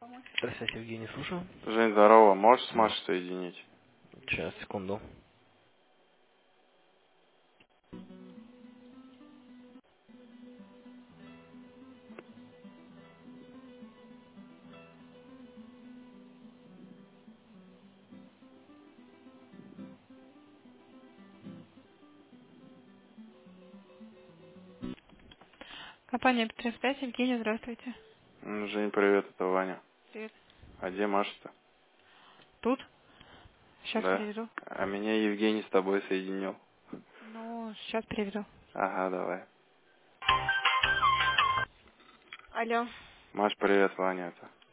Здравствуйте, Евгений, слушаю. Жень, здорово. Можешь с Машей соединить? Сейчас, секунду. Компания Петров-5, Евгения, здравствуйте. Жень, привет, это Ваня. Привет. А где Маша-то? Тут? Сейчас Да? переведу. А меня Евгений с тобой соединил. Ну, сейчас переведу. Ага, давай. Алло. Маш, привет, Ваня это.